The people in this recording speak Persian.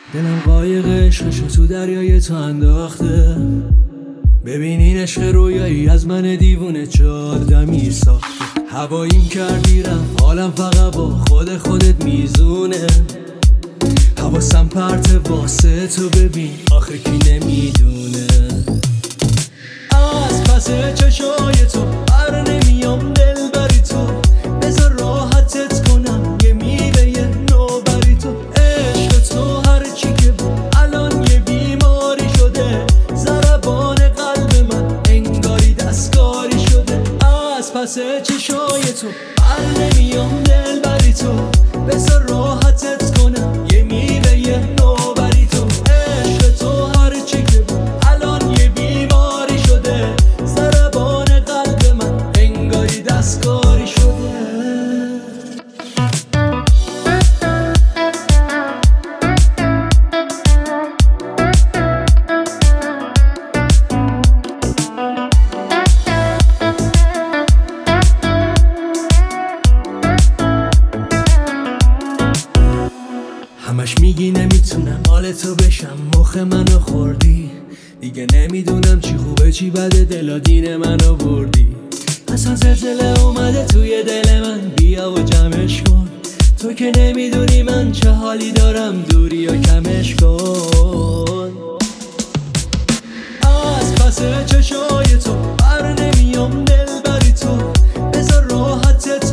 دلم قایق عشقشو تو دریای تو انداخته. ببین این عشق رویایی از من دیوونه 4 دمیر ساخته. هواییم کردی رفت حالم فقط با خودت میزونه. حواسم پرت واسه تو ببین آخه کی نمیدونه. از پس چشای تو بر نمیام دل بری تو. بذار راحتت کنم یه میوه یه نوبری تو. عشق تو هرچی که بود الان یه بیماری شده. ضربان قلب من انگاری دستکاری شده. از پس چشای تو بر نمیام دل بری تو. بذار راحتت کنم یه میوه یه نوبری تو. عشق تو هرچی که بود الان یه بیماری شده. ضربان قلب من انگاری دستکاری شده. همش میگی نمیتونم حال تو بشم. مخ منو خوردی دیگه. نمیدونم چی خوبه چی بده. دلادین منو بردی. اصلا زلزله اومده توی دل من. بیا و جمعش کن. تو که نمیدونی من چه حالی دارم. دوری و کمش کن. از پس چشای تو بر نمیام دل بری تو. بذار راحتت